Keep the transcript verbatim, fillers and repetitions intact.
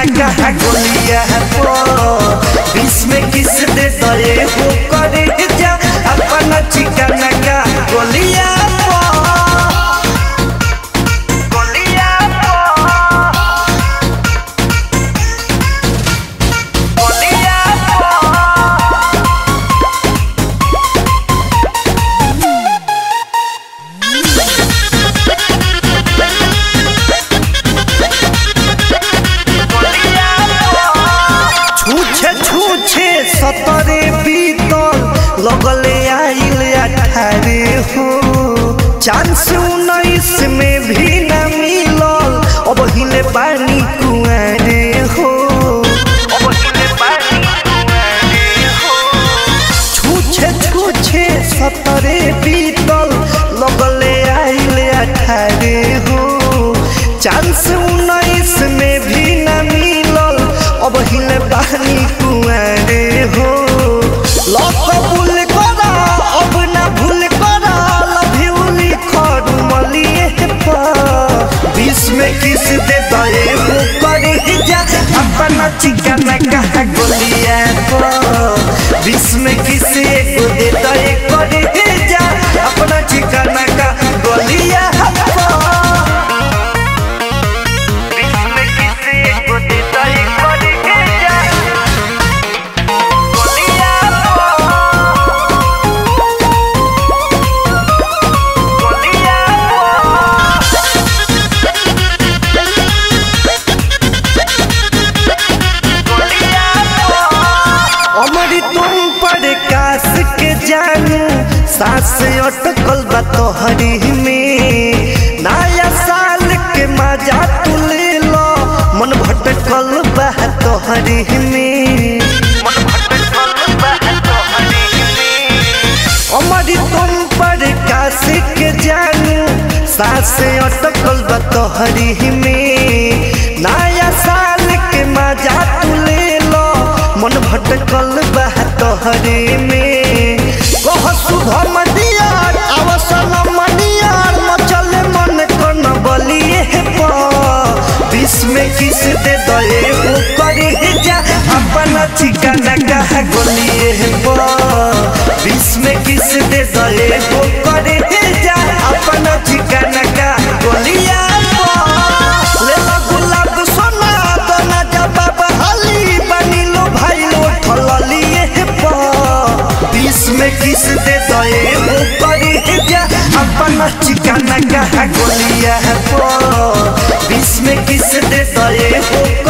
कहा गोलिया बीस में किस दे दे हो करे जा अपना चिकन का गोलिया सतरे बीतल लगले आइल अठारे हो चांस उन्नीस में भी न मिलल अब हिले पानी कुआरे हो छूछे छूछे सतरे बीतल लगले आइल अठारे हो चांस उन्नीस में भी न मिलल अब हिले पानी कुआरे हो लकबुल करा अब ना भूल करा लव यू लिखर मलिए पर बीस में किस दे दे हो करे जा अपना चिकन का गोलिया पर बीस में किस को दे दे करे जा अपना चिकन का गोलिया के जानू सास अटकल बा तोहरी में नया साल के मजा तू ले लो मन भटकल बा तोहरी में अमरी तुम पर काश के जानू सास अटकल बा तोहरी में नया साल के मजा तू ले लो मन भटकल बा तोहरे में कह शुभम दियार अवसल मनियार मचल मन कन बलिए पर बीस में किस दे दे हो करे जा अपना चिकन का गोलिए पर बीस में किस दे दे हो करे जा अपना चिकन का गोलिया ले लो गुलाब सोना दोना जवाब हली बनी लो भाई लो ठलिए बीस में किस दे दे हो करे जा अपना चिकन का गोलिया पर बीस में किस दे दे हो